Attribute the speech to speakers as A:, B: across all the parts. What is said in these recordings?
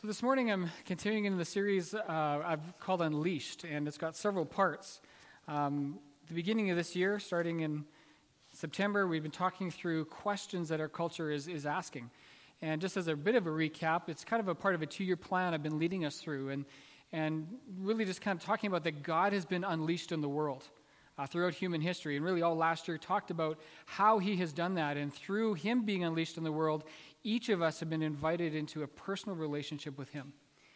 A: So this morning I'm continuing in the series I've called Unleashed, and it's got several parts. The beginning of this year, starting in September, we've been talking through questions that our culture is asking. And just as a bit of a recap, it's kind of a part of a 2-year plan I've been leading us through, and really just kind of talking about that God has been unleashed in the world throughout human history. And really all last year talked about how he has done that, and through him being unleashed in the world, each of us have been invited into a personal relationship with him.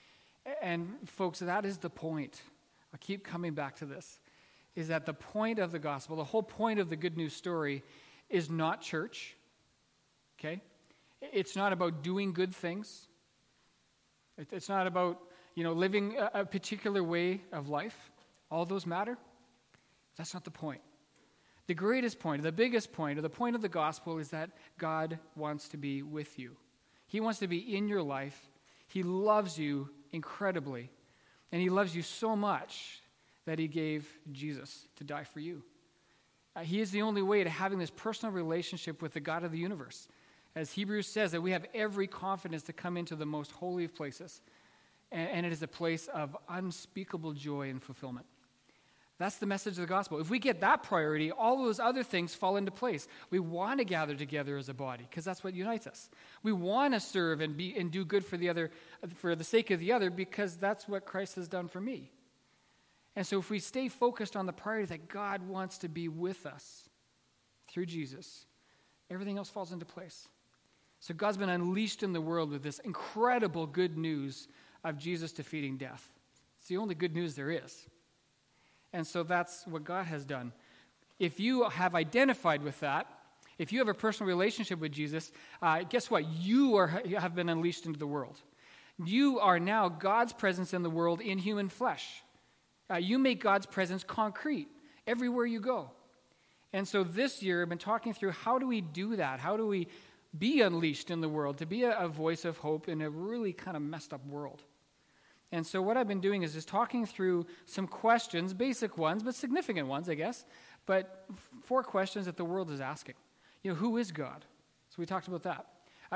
A: And folks, that is the point. I keep coming back to this, is that the point of the gospel, the whole point of the good news story is not church, okay? It's not about doing good things. It's not about, living a particular way of life. All those matter. That's not the point. The greatest point, the biggest point, or the point of the gospel is that God wants to be with you. He wants to be in your life. He loves you incredibly. And he loves you so much that he gave Jesus to die for you. He is the only way to having this personal relationship with the God of the universe. As Hebrews says, that we have every confidence to come into the most holy of places. And it is a place of unspeakable joy and fulfillment. That's the message of the gospel. If we get that priority, all those other things fall into place. We want to gather together as a body because that's what unites us. We want to serve and do good for the other, for the sake of the other, because that's what Christ has done for me. And so if we stay focused on the priority that God wants to be with us through Jesus, everything else falls into place. So God's been unleashed in the world with this incredible good news of Jesus defeating death. It's the only good news there is. And so that's what God has done. If you have identified with that, if you have a personal relationship with Jesus, guess what? You have been unleashed into the world. You are now God's presence in the world in human flesh. You make God's presence concrete everywhere you go. And so this year I've been talking through how do we do that? How do we be unleashed in the world, to be a voice of hope in a really kind of messed up world? And so what I've been doing is just talking through some questions, basic ones, but significant ones, I guess, but 4 questions that the world is asking. Who is God? So we talked about that.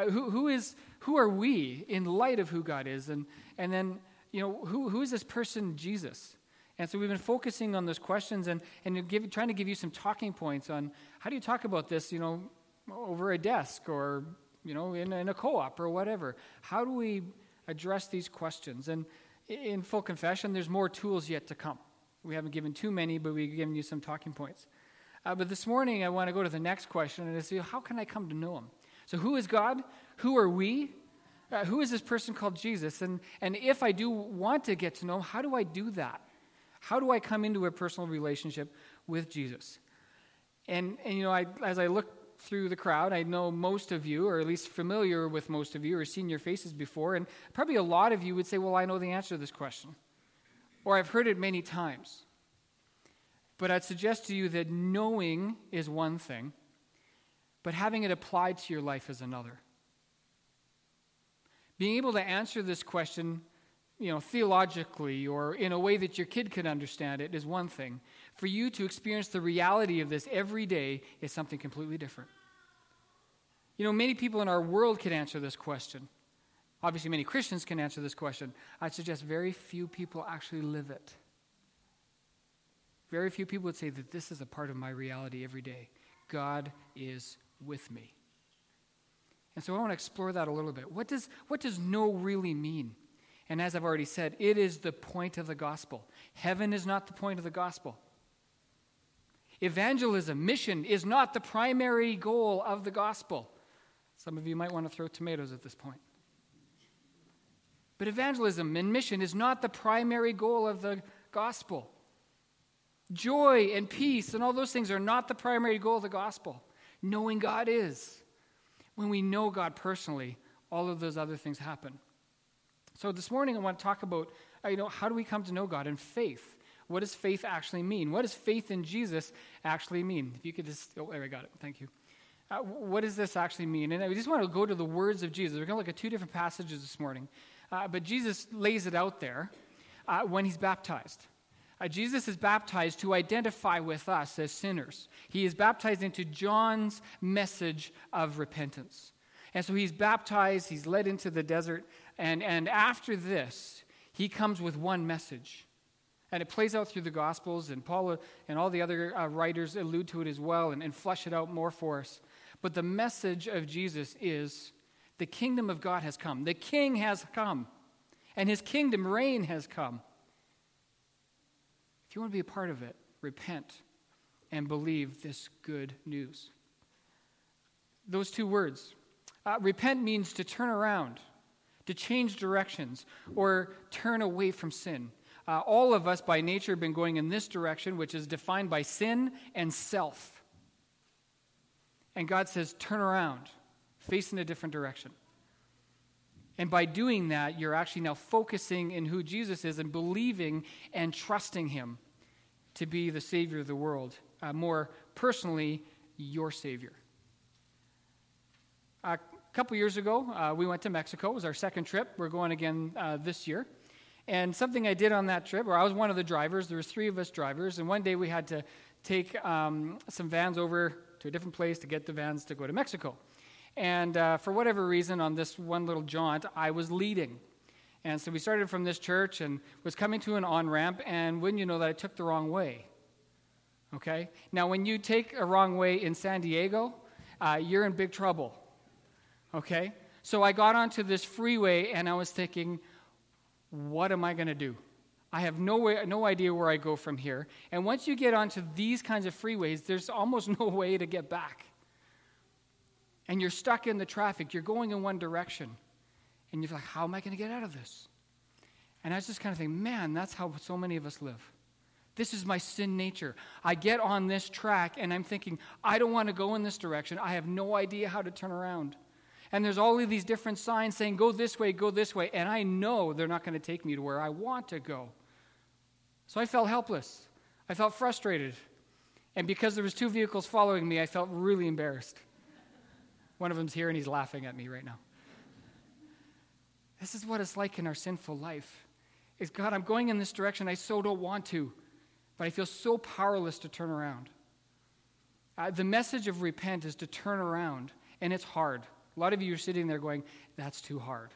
A: Who are we in light of who God is? And then, who is this person, Jesus? And so we've been focusing on those questions and trying to give you some talking points on how do you talk about this, over a desk or, in a co-op or whatever. How do we address these questions? And in full confession, there's more tools yet to come. We haven't given too many, but we've given you some talking points. But this morning, I want to go to the next question and say, how can I come to know him? So who is God? Who are we? Who is this person called Jesus? And if I do want to get to know him, how do I do that? How do I come into a personal relationship with Jesus? And as I look through the crowd, I know most of you, or at least familiar with most of you, or seen your faces before, and probably a lot of you would say, well, I know the answer to this question, or I've heard it many times. But I'd suggest to you that knowing is one thing, but having it applied to your life is another. Being able to answer this question, theologically, or in a way that your kid can understand it is one thing. For you to experience the reality of this every day is something completely different. Many people in our world can answer this question. Obviously, many Christians can answer this question. I'd suggest very few people actually live it. Very few people would say that this is a part of my reality every day. God is with me. And so I want to explore that a little bit. What does know really mean? And as I've already said, it is the point of the gospel. Heaven is not the point of the gospel. Evangelism, mission, is not the primary goal of the gospel. Some of you might want to throw tomatoes at this point. But evangelism and mission is not the primary goal of the gospel. Joy and peace and all those things are not the primary goal of the gospel. Knowing God is. When we know God personally, all of those other things happen. So this morning I want to talk about, how do we come to know God? And faith. What does faith actually mean? What does faith in Jesus actually mean? If you could just, there I got it. Thank you. What does this actually mean? And I just want to go to the words of Jesus. We're going to look at 2 different passages this morning. But Jesus lays it out there when he's baptized. Jesus is baptized to identify with us as sinners. He is baptized into John's message of repentance. And so he's baptized, he's led into the desert, And after this, he comes with one message. And it plays out through the Gospels, and Paul and all the other writers allude to it as well and flesh it out more for us. But the message of Jesus is the kingdom of God has come. The king has come, and his kingdom reign has come. If you want to be a part of it, repent and believe this good news. Those two words. Repent means to turn around, to change directions, or turn away from sin. All of us by nature have been going in this direction, which is defined by sin and self. And God says, turn around, face in a different direction. And by doing that, you're actually now focusing in who Jesus is and believing and trusting him to be the Savior of the world. More personally, your Savior. A couple years ago, we went to Mexico. It was our second trip. We're going again this year. And something I did on that trip, or I was one of the drivers, there was 3 of us drivers, and one day we had to take some vans over to a different place to get the vans to go to Mexico. And for whatever reason, on this one little jaunt, I was leading. And so we started from this church and was coming to an on-ramp, and wouldn't you know that I took the wrong way. Okay? Now, when you take a wrong way in San Diego, you're in big trouble. Okay? So I got onto this freeway, and I was thinking, what am I going to do? I have no idea where I go from here. And once you get onto these kinds of freeways, there's almost no way to get back. And you're stuck in the traffic. You're going in one direction. And you're like, how am I going to get out of this? And I was just kind of thinking, man, that's how so many of us live. This is my sin nature. I get on this track, and I'm thinking, I don't want to go in this direction. I have no idea how to turn around. And there's all of these different signs saying, go this way, and I know they're not going to take me to where I want to go. So I felt helpless. I felt frustrated. And because there was 2 vehicles following me, I felt really embarrassed. One of them's here, and he's laughing at me right now. This is what it's like in our sinful life. Is God, I'm going in this direction. I so don't want to, but I feel so powerless to turn around. The message of repent is to turn around, and it's hard. A lot of you are sitting there going, that's too hard.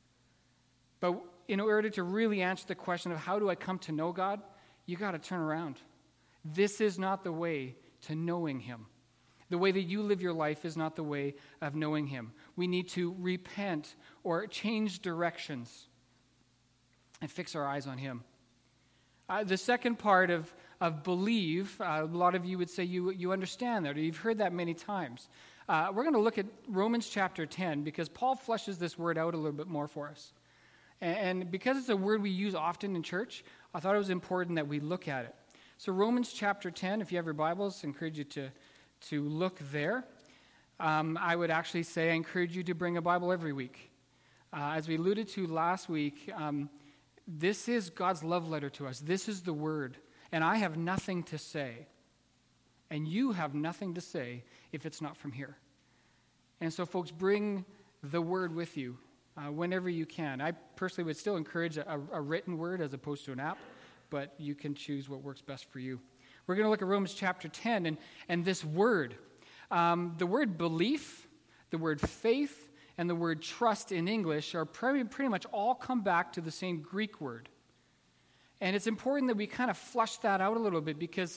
A: But in order to really answer the question of how do I come to know God, you got to turn around. This is not the way to knowing him. The way that you live your life is not the way of knowing him. We need to repent or change directions and fix our eyes on him. The second part of believe, a lot of you would say you understand that, or you've heard that many times. We're going to look at Romans chapter 10 because Paul fleshes this word out a little bit more for us. And because it's a word we use often in church, I thought it was important that we look at it. So Romans chapter 10, if you have your Bibles, I encourage you to look there. I would actually say I encourage you to bring a Bible every week. As we alluded to last week, this is God's love letter to us. This is the word. And I have nothing to say. And you have nothing to say if it's not from here. And so, folks, bring the word with you whenever you can. I personally would still encourage a written word as opposed to an app, but you can choose what works best for you. We're going to look at Romans chapter 10, and this word, the word belief, the word faith, and the word trust in English are pretty much all come back to the same Greek word. And it's important that we kind of flush that out a little bit because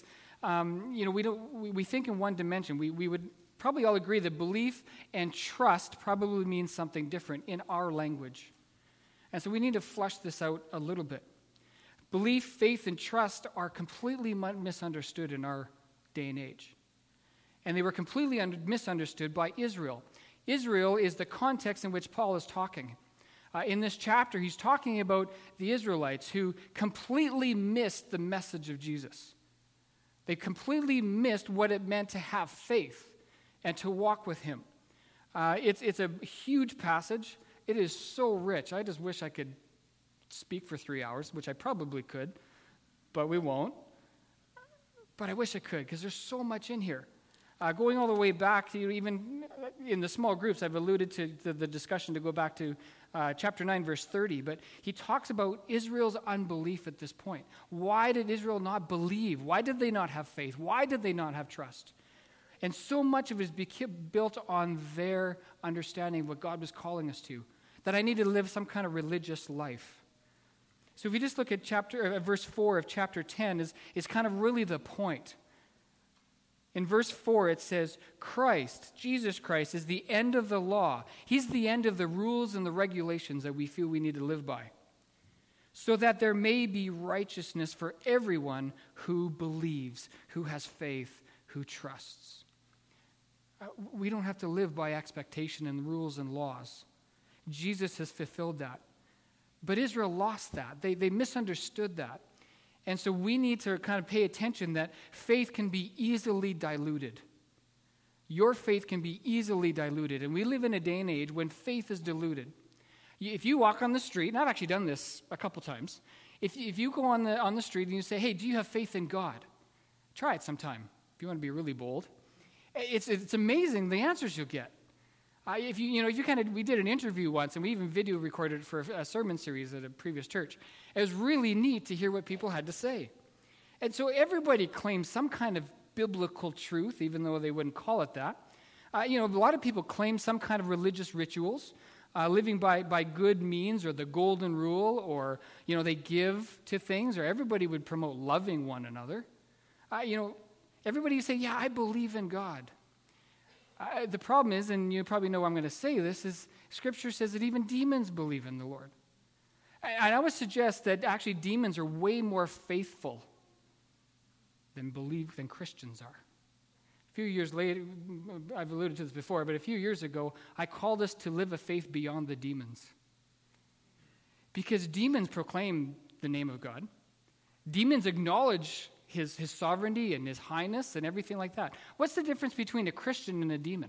A: we think in one dimension. We would probably all agree that belief and trust probably means something different in our language. And so we need to flush this out a little bit. Belief, faith, and trust are completely misunderstood in our day and age. And they were completely misunderstood by Israel. Israel is the context in which Paul is talking. In this chapter, he's talking about the Israelites who completely missed the message of Jesus. They completely missed what it meant to have faith and to walk with him. It's a huge passage. It is so rich. I just wish I could speak for 3 hours, which I probably could, but we won't. But I wish I could because there's so much in here. Going all the way back to even in the small groups, I've alluded to the discussion to go back to chapter 9, verse 30, but he talks about Israel's unbelief at this point. Why did Israel not believe? Why did they not have faith? Why did they not have trust? And so much of it is built on their understanding of what God was calling us to. that I need to live some kind of religious life. So if you just look at verse 4 of chapter 10 is kind of really the point. In verse 4 it says, Christ, Jesus Christ, is the end of the law. He's the end of the rules and the regulations that we feel we need to live by, so that there may be righteousness for everyone who believes, who has faith, who trusts. We don't have to live by expectation and rules and laws. Jesus has fulfilled that. But Israel lost that. They misunderstood that. And so we need to kind of pay attention that faith can be easily diluted. Your faith can be easily diluted. And we live in a day and age when faith is diluted. If you walk on the street, and I've actually done this a couple times, if you go on the street and you say, hey, do you have faith in God? Try it sometime if you want to be really bold. It's amazing the answers you'll get. We did an interview once, and we even video recorded it for a sermon series at a previous church. It was really neat to hear what people had to say. And so everybody claims some kind of biblical truth, even though they wouldn't call it that. A lot of people claim some kind of religious rituals, living by good means or the golden rule, or, they give to things, or everybody would promote loving one another. Everybody would say, yeah, I believe in God. The problem is, and you probably know I'm going to say this, is Scripture says that even demons believe in the Lord. And I would suggest that actually demons are way more faithful than Christians are. A few years later, I've alluded to this before, but a few years ago, I called us to live a faith beyond the demons. Because demons proclaim the name of God. Demons acknowledge his sovereignty and his highness and everything like that. What's the difference between a Christian and a demon?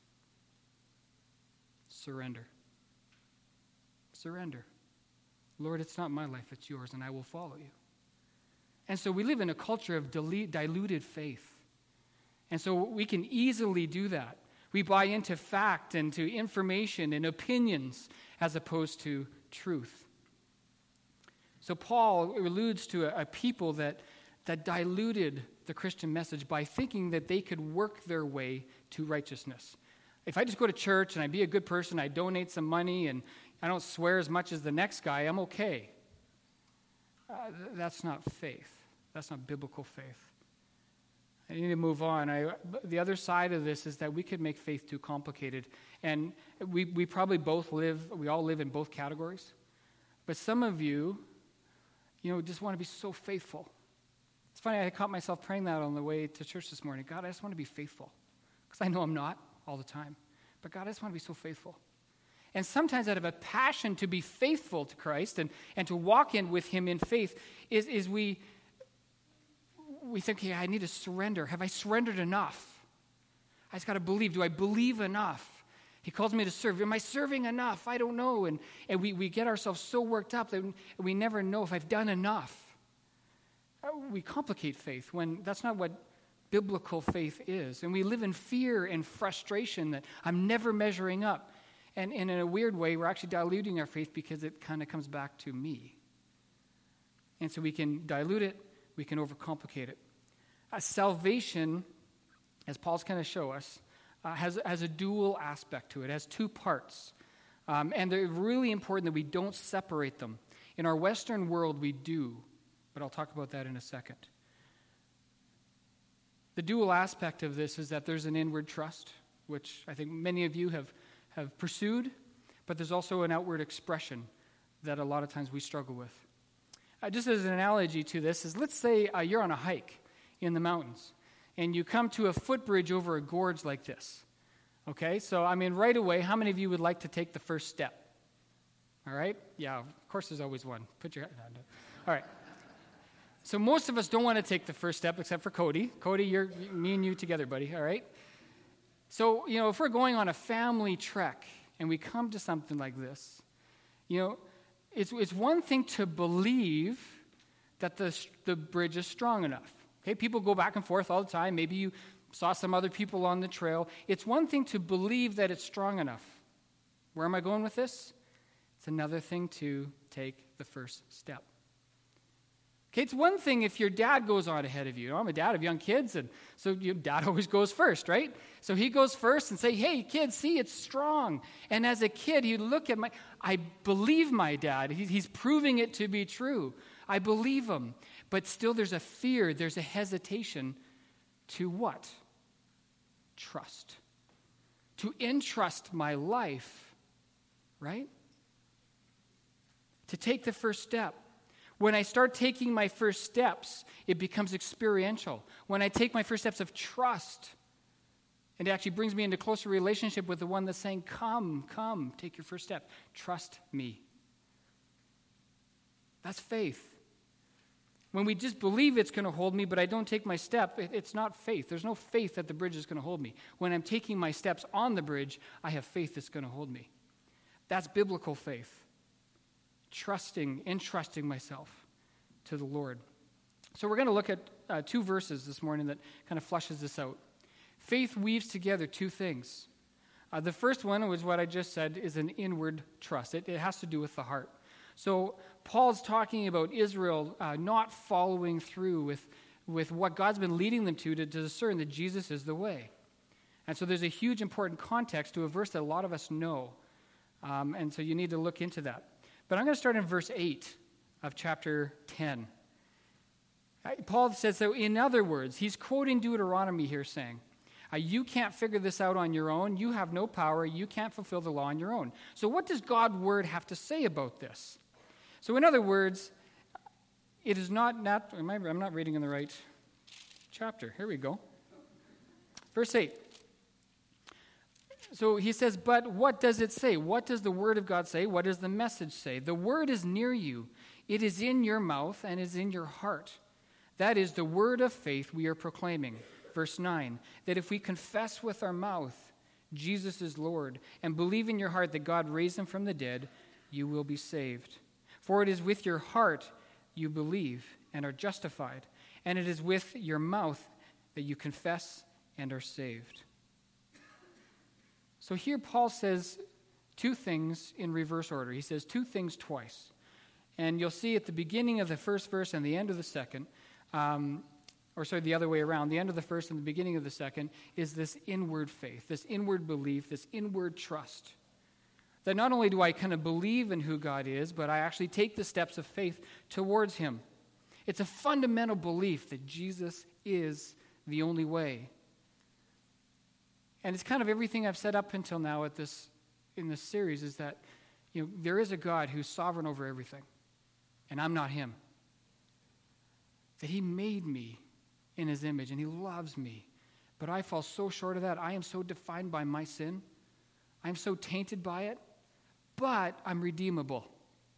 A: Surrender. Surrender. Lord, it's not my life, it's yours, and I will follow you. And so we live in a culture of diluted faith. And so we can easily do that. We buy into fact and to information and opinions as opposed to truth. So Paul alludes to a people that diluted the Christian message by thinking that they could work their way to righteousness. If I just go to church and I be a good person, I donate some money, and I don't swear as much as the next guy, I'm okay. That's not faith. That's not biblical faith. I need to move on. The other side of this is that we could make faith too complicated. And we probably we all live in both categories. But some of you, just want to be so faithful. It's funny, I caught myself praying that on the way to church this morning. God, I just want to be faithful. Because I know I'm not all the time. But God, I just want to be so faithful. And sometimes out of a passion to be faithful to Christ and to walk in with him in faith is we think, hey, I need to surrender. Have I surrendered enough? I just got to believe. Do I believe enough? He calls me to serve. Am I serving enough? I don't know. And we get ourselves so worked up that we never know if I've done enough. We complicate faith when that's not what biblical faith is. And we live in fear and frustration that I'm never measuring up. And in a weird way, we're actually diluting our faith because it kind of comes back to me. And so we can dilute it, we can overcomplicate it. Salvation, as Paul's going to show us, has a dual aspect to it. It has two parts. And they're really important that we don't separate them. In our Western world, we do. But I'll talk about that in a second. The dual aspect of this is that there's an inward trust, which I think many of you have pursued, but there's also an outward expression that a lot of times we struggle with. Just as an analogy to this is, let's say you're on a hike in the mountains, and you come to a footbridge over a gorge like this. Okay, so right away, how many of you would like to take the first step? All right? Yeah, of course there's always one. Put your hand on. All right. So most of us don't want to take the first step except for Cody. Cody, me and you together, buddy, all right? So, if we're going on a family trek and we come to something like this, it's one thing to believe that the bridge is strong enough. Okay, people go back and forth all the time. Maybe you saw some other people on the trail. It's one thing to believe that it's strong enough. Where am I going with this? It's another thing to take the first step. Okay, it's one thing if your dad goes on ahead of you. I'm a dad of young kids, and so your dad always goes first, right? So he goes first and say, hey, kids, see, it's strong. And as a kid, he'd look at I believe my dad. He's proving it to be true. I believe him. But still there's a fear, there's a hesitation to what? Trust. To entrust my life, right? To take the first step. When I start taking my first steps, it becomes experiential. When I take my first steps of trust, and it actually brings me into closer relationship with the one that's saying, come, take your first step. Trust me. That's faith. When we just believe it's going to hold me, but I don't take my step, it's not faith. There's no faith that the bridge is going to hold me. When I'm taking my steps on the bridge, I have faith that's going to hold me. That's biblical faith. Entrusting myself to the Lord. So we're going to look at two verses this morning that kind of flushes this out. Faith weaves together two things. The first one was what I just said, is an inward trust. It has to do with the heart. So Paul's talking about Israel not following through with what God's been leading them to discern that Jesus is the way. And so there's a huge important context to a verse that a lot of us know. And so you need to look into that. But I'm going to start in verse 8 of chapter 10. Paul says, so in other words, he's quoting Deuteronomy here saying, you can't figure this out on your own. You have no power. You can't fulfill the law on your own. So what does God's word have to say about this? So in other words, it is not I'm not reading in the right chapter. Here we go. Verse 8. So he says, but what does it say? What does the word of God say? What does the message say? The word is near you. It is in your mouth and is in your heart. That is the word of faith we are proclaiming. Verse 9, that if we confess with our mouth Jesus is Lord and believe in your heart that God raised him from the dead, you will be saved. For it is with your heart you believe and are justified, and it is with your mouth that you confess and are saved. So here Paul says two things in reverse order. He says two things twice. And you'll see at the beginning of the first verse and the end of the second, the other way around, the end of the first and the beginning of the second is this inward faith, this inward belief, this inward trust. That not only do I kind of believe in who God is, but I actually take the steps of faith towards him. It's a fundamental belief that Jesus is the only way. And it's kind of everything I've said up until now in this series is that, there is a God who's sovereign over everything, and I'm not him. That he made me in his image, and he loves me. But I fall so short of that. I am so defined by my sin. I'm so tainted by it. But I'm redeemable.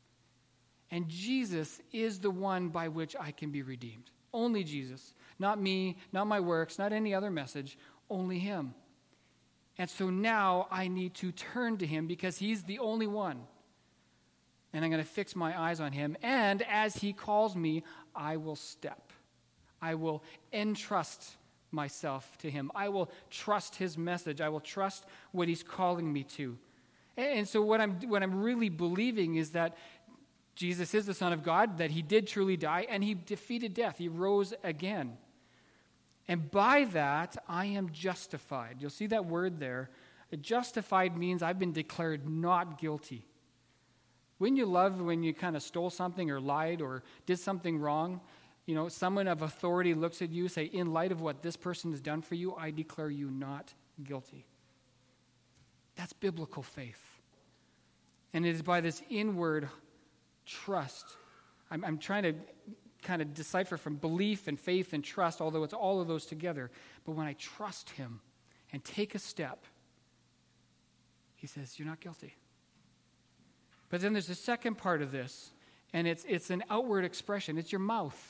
A: And Jesus is the one by which I can be redeemed. Only Jesus. Not me, not my works, not any other message. Only him. And so now I need to turn to him because he's the only one. And I'm going to fix my eyes on him. And as he calls me, I will step. I will entrust myself to him. I will trust his message. I will trust what he's calling me to. And so what I'm really believing is that Jesus is the Son of God, that he did truly die, and he defeated death. He rose again. And by that, I am justified. You'll see that word there. Justified means I've been declared not guilty. Wouldn't you love when you kind of stole something or lied or did something wrong? Someone of authority looks at you, say, in light of what this person has done for you, I declare you not guilty. That's biblical faith. And it is by this inward trust. I'm trying to kind of decipher from belief and faith and trust, although it's all of those together. But when I trust him and take a step, he says, you're not guilty. But then there's the second part of this, and it's an outward expression. It's your mouth.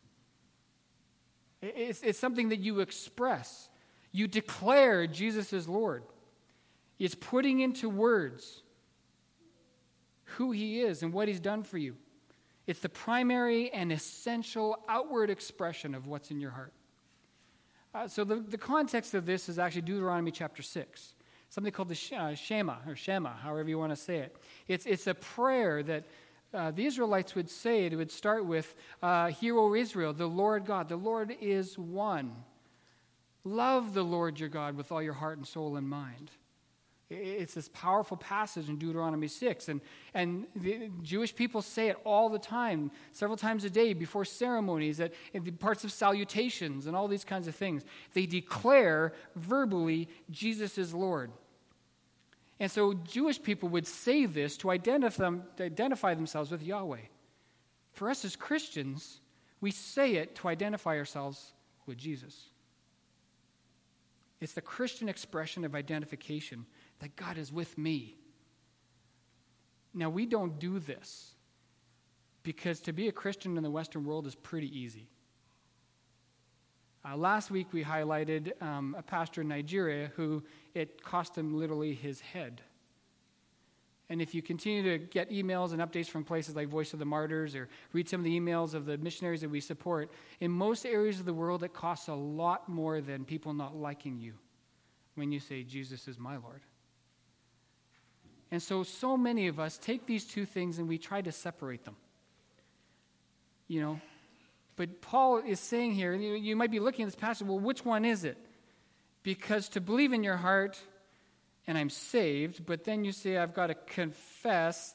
A: It's something that you express. You declare Jesus is Lord. It's putting into words who he is and what he's done for you. It's the primary and essential outward expression of what's in your heart. So the context of this is actually Deuteronomy chapter 6, something called the Shema, however you want to say it. It's a prayer that the Israelites would say, it would start with, Hear, O Israel, the Lord God, the Lord is one. Love the Lord your God with all your heart and soul and mind. It's this powerful passage in Deuteronomy 6. And the Jewish people say it all the time, several times a day before ceremonies, in the parts of salutations and all these kinds of things. They declare verbally Jesus is Lord. And so Jewish people would say this to identify themselves with Yahweh. For us as Christians, we say it to identify ourselves with Jesus. It's the Christian expression of identification that God is with me. Now, we don't do this because to be a Christian in the Western world is pretty easy. Last week, we highlighted a pastor in Nigeria who it cost him literally his head. And if you continue to get emails and updates from places like Voice of the Martyrs or read some of the emails of the missionaries that we support, in most areas of the world, it costs a lot more than people not liking you when you say, Jesus is my Lord. And so many of us take these two things and we try to separate them. But Paul is saying here, you might be looking at this passage, well, which one is it? Because to believe in your heart, and I'm saved, but then you say, I've got to confess.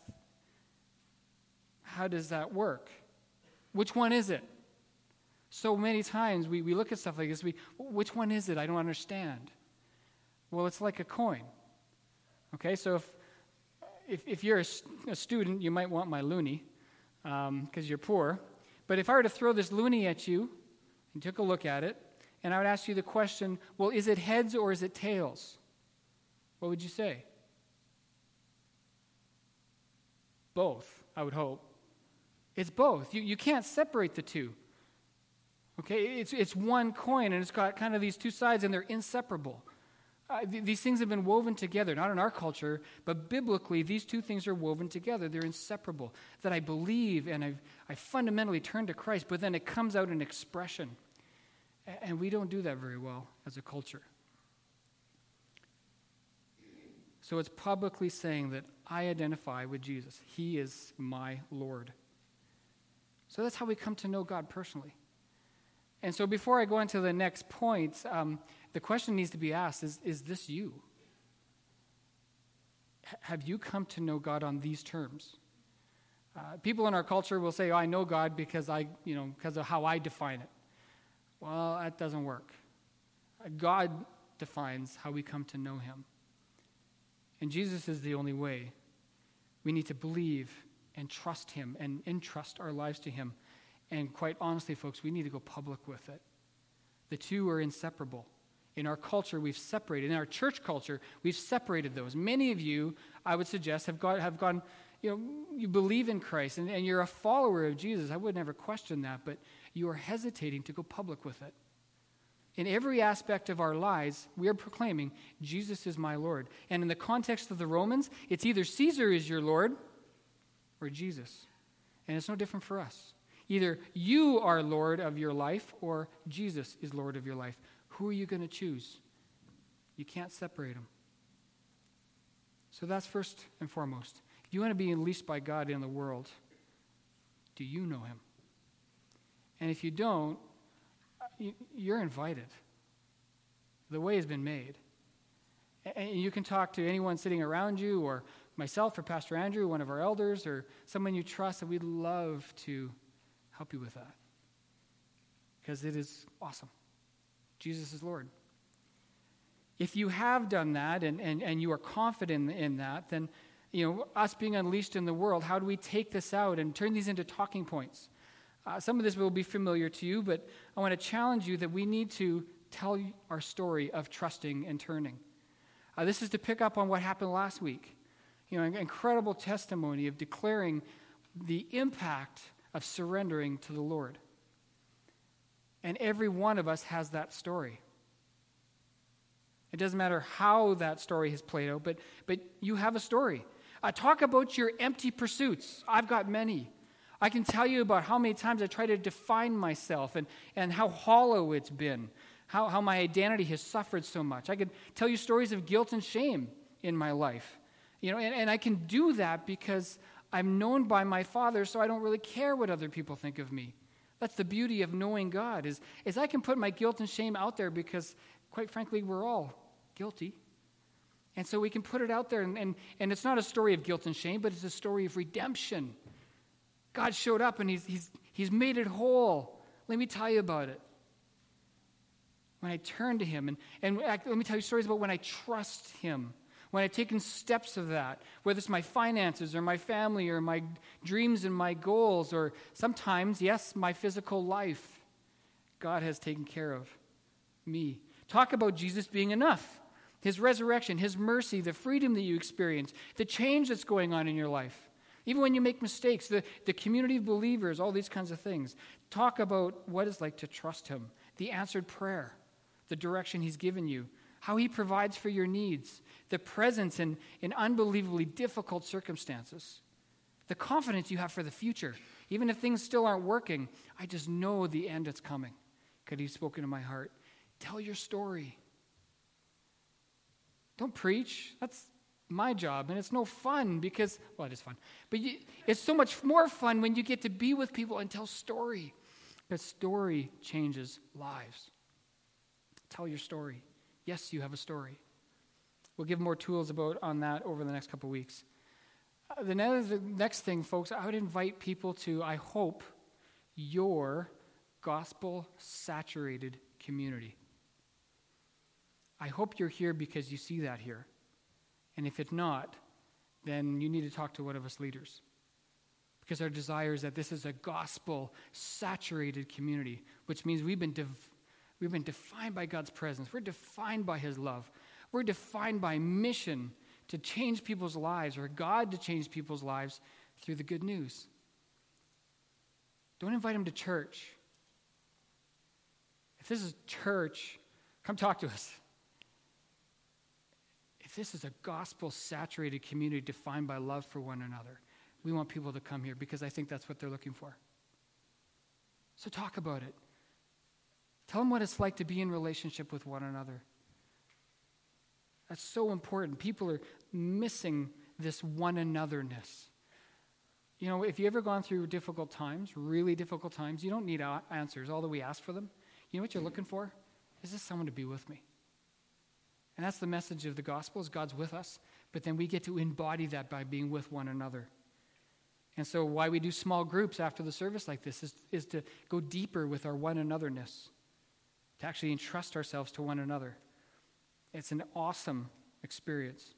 A: How does that work? Which one is it? So many times we look at stuff like this, which one is it? I don't understand. Well, it's like a coin. Okay, so if you're a student, you might want my loonie because you're poor. But if I were to throw this loonie at you and took a look at it, and I would ask you the question, well, is it heads or is it tails? What would you say? Both, I would hope. It's both. You can't separate the two. Okay, it's one coin, and it's got kind of these two sides, and they're inseparable. These things have been woven together, not in our culture, but biblically, these two things are woven together. They're inseparable. That I believe and I fundamentally turn to Christ, but then it comes out in expression. And we don't do that very well as a culture. So it's publicly saying that I identify with Jesus. He is my Lord. So that's how we come to know God personally. And so before I go into the next point, the question needs to be asked, is this you? Have you come to know God on these terms? People in our culture will say, I know God because of how I define it. Well, that doesn't work. God defines how we come to know him. And Jesus is the only way. We need to believe and trust him and entrust our lives to him. And quite honestly, folks, we need to go public with it. The two are inseparable. In our culture, we've separated. In our church culture, we've separated those. Many of you, I would suggest, have gone, you believe in Christ and you're a follower of Jesus. I would never question that, but you are hesitating to go public with it. In every aspect of our lives, we are proclaiming, Jesus is my Lord. And in the context of the Romans, it's either Caesar is your Lord or Jesus. And it's no different for us. Either you are Lord of your life or Jesus is Lord of your life. Who are you going to choose? You can't separate them. So that's first and foremost. If you want to be unleashed by God in the world, do you know him? And if you don't, you're invited. The way has been made. And you can talk to anyone sitting around you or myself or Pastor Andrew, one of our elders, or someone you trust, and we'd love to help you with that. Because it is awesome. Jesus is Lord. If you have done that and you are confident in that, then, us being unleashed in the world, how do we take this out and turn these into talking points? Some of this will be familiar to you, but I want to challenge you that we need to tell our story of trusting and turning. This is to pick up on what happened last week. An incredible testimony of declaring the impact of surrendering to the Lord. And every one of us has that story. It doesn't matter how that story has played out, but you have a story. Talk about your empty pursuits. I've got many. I can tell you about how many times I try to define myself and how hollow it's been, how my identity has suffered so much. I could tell you stories of guilt and shame in my life. And I can do that because I'm known by my Father, so I don't really care what other people think of me. That's the beauty of knowing God, is I can put my guilt and shame out there because, quite frankly, we're all guilty. And so we can put it out there, and it's not a story of guilt and shame, but it's a story of redemption. God showed up, and he's made it whole. Let me tell you about it. When I turn to him, and let me tell you stories about when I trust him, when I've taken steps of that, whether it's my finances or my family or my dreams and my goals, or sometimes, yes, my physical life. God has taken care of me. Talk about Jesus being enough. His resurrection, his mercy, the freedom that you experience, the change that's going on in your life. Even when you make mistakes, the community of believers, all these kinds of things. Talk about what it's like to trust him, the answered prayer, the direction he's given you, how he provides for your needs, the presence in unbelievably difficult circumstances, the confidence you have for the future. Even if things still aren't working, I just know the end is coming because he's spoken to my heart. Tell your story. Don't preach. That's my job, and it's no fun because, well, it is fun, but it's so much more fun when you get to be with people and tell story, because story changes lives. Tell your story. Yes, you have a story. We'll give more tools on that over the next couple of weeks. The next thing, folks, I would invite people to, I hope, your gospel-saturated community. I hope you're here because you see that here. And if it's not, then you need to talk to one of us leaders. Because our desire is that this is a gospel-saturated community, which means we've been defined by God's presence. We're defined by his love. We're defined by mission to change people's lives, or God to change people's lives through the good news. Don't invite them to church. If this is church, come talk to us. If this is a gospel-saturated community defined by love for one another, we want people to come here because I think that's what they're looking for. So talk about it. Tell them what it's like to be in relationship with one another. That's so important. People are missing this one anotherness. You know, if you've ever gone through difficult times, really difficult times, you don't need answers, although we ask for them. You know what you're looking for? Is this someone to be with me? And that's the message of the gospel, is God's with us, but then we get to embody that by being with one another. And so why we do small groups after the service like this is to go deeper with our one anotherness, to actually entrust ourselves to one another. It's an awesome experience.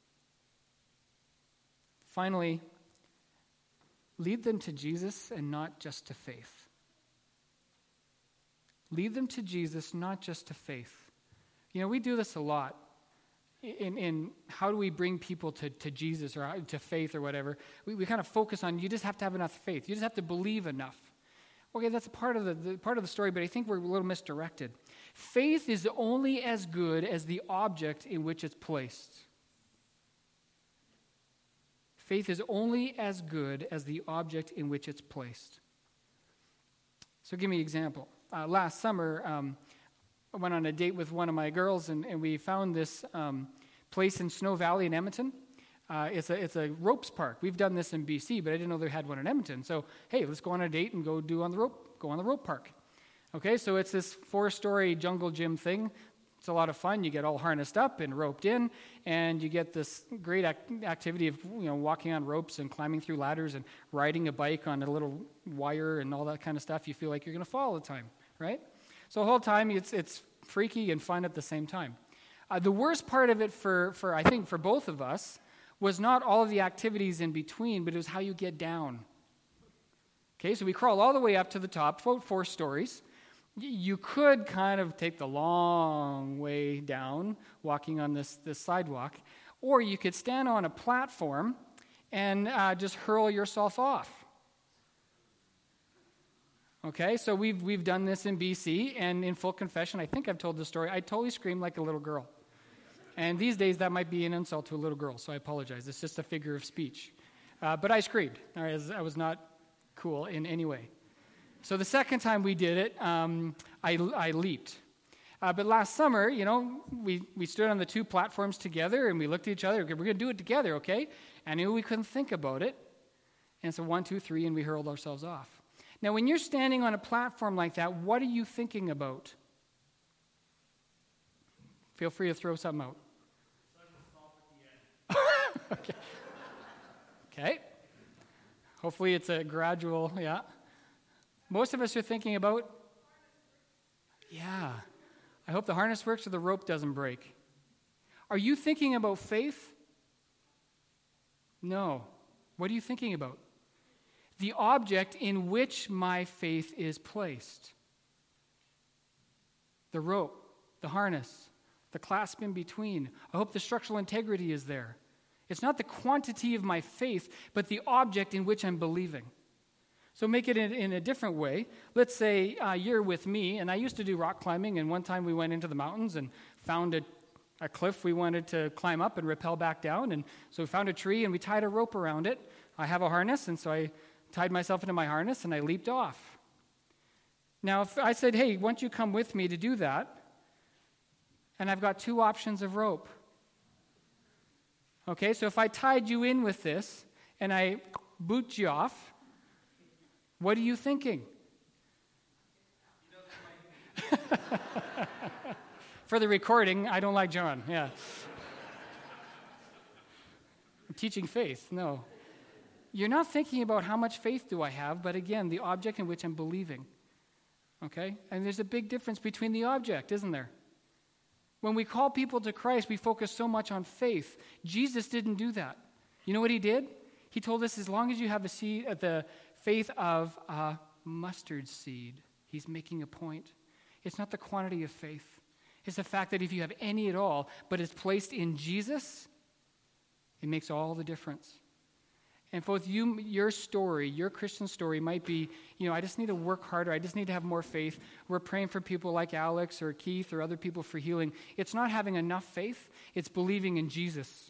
A: Finally, lead them to Jesus and not just to faith. Lead them to Jesus, not just to faith. You know, we do this a lot in how do we bring people to Jesus or to faith or whatever. We kind of focus on you just have to have enough faith. You just have to believe enough. Okay, that's a part of the story, but I think we're a little misdirected. Faith is only as good as the object in which it's placed. Faith is only as good as the object in which it's placed. So give me an example. Last summer, I went on a date with one of my girls, and we found this place in Snow Valley in Edmonton. It's a ropes park. We've done this in BC, but I didn't know they had one in Edmonton. So, hey, let's go on a date and go on the rope park. Okay, so it's this 4-story jungle gym thing. It's a lot of fun. You get all harnessed up and roped in, and you get this great activity of walking on ropes and climbing through ladders and riding a bike on a little wire and all that kind of stuff. You feel like you're going to fall all the time, right? So the whole time it's freaky and fun at the same time. The worst part of it for I think for both of us was not all of the activities in between, but it was how you get down. Okay, so we crawl all the way up to the top, 4 stories. You could kind of take the long way down, walking on this sidewalk, or you could stand on a platform and just hurl yourself off. Okay, so we've done this in BC, and in full confession, I think I've told this story, I totally screamed like a little girl. And these days, that might be an insult to a little girl, so I apologize. It's just a figure of speech. But I screamed. I was not cool in any way. So the second time we did it, I leaped. But last summer, we stood on the 2 platforms together, and we looked at each other. Okay, we're going to do it together, okay? And I knew we couldn't think about it. And so 1, 2, 3, and we hurled ourselves off. Now, when you're standing on a platform like that, what are you thinking about? Feel free to throw something out. Okay. Okay. Hopefully it's a gradual, yeah. Most of us are thinking about, yeah. I hope the harness works or the rope doesn't break. Are you thinking about faith? No. What are you thinking about? The object in which my faith is placed. The rope, the harness, the clasp in between. I hope the structural integrity is there. It's not the quantity of my faith, but the object in which I'm believing. So make it in a different way. Let's say you're with me, and I used to do rock climbing, and one time we went into the mountains and found a cliff we wanted to climb up and rappel back down, and so we found a tree, and we tied a rope around it. I have a harness, and so I tied myself into my harness, and I leaped off. Now, if I said, hey, why don't you come with me to do that? And I've got 2 options of rope. Okay, so if I tied you in with this and I boot you off, what are you thinking? For the recording, I don't like John, yeah. I'm teaching faith, no. You're not thinking about how much faith do I have, but again, the object in which I'm believing. Okay? And there's a big difference between the object, isn't there? When we call people to Christ, we focus so much on faith. Jesus didn't do that. You know what he did? He told us as long as you have the faith of a mustard seed, he's making a point. It's not the quantity of faith. It's the fact that if you have any at all, but it's placed in Jesus, it makes all the difference. And both your story, your Christian story might be, I just need to work harder. I just need to have more faith. We're praying for people like Alex or Keith or other people for healing. It's not having enough faith. It's believing in Jesus.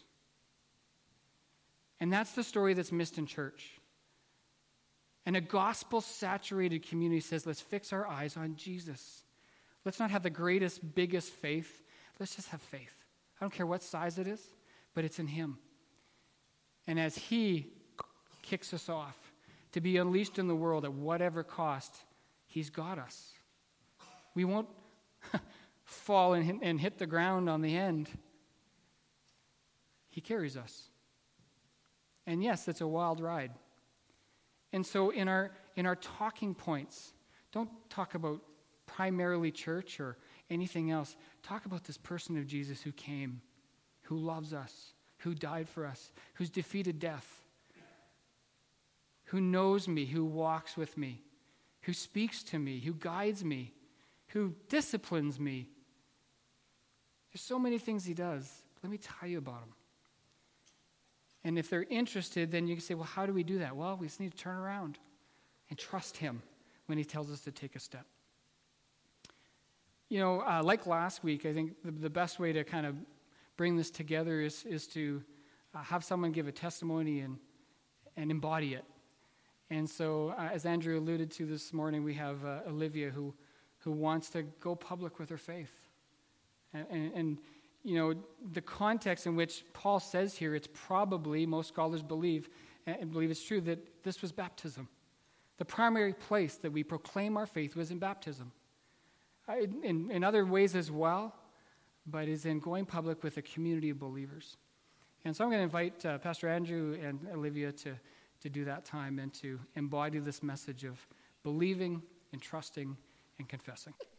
A: And that's the story that's missed in church. And a gospel-saturated community says, let's fix our eyes on Jesus. Let's not have the greatest, biggest faith. Let's just have faith. I don't care what size it is, but it's in him. And as he kicks us off to be unleashed in the world at whatever cost, he's got us. We won't fall and hit the ground on the end. He carries us. And yes, it's a wild ride. And so in our talking points, don't talk about primarily church or anything else. Talk about this person of Jesus who came, who loves us, who died for us, who's defeated death, who knows me, who walks with me, who speaks to me, who guides me, who disciplines me. There's so many things he does. Let me tell you about him. And if they're interested, then you can say, well, how do we do that? Well, we just need to turn around and trust him when he tells us to take a step. Like last week, I think the best way to kind of bring this together is to have someone give a testimony and embody it. And so, as Andrew alluded to this morning, we have Olivia who wants to go public with her faith. And the context in which Paul says here, it's probably, most scholars believe, and believe it's true, that this was baptism. The primary place that we proclaim our faith was in baptism. In other ways as well, but is in going public with a community of believers. And so I'm going to invite Pastor Andrew and Olivia to do that time and to embody this message of believing and trusting and confessing.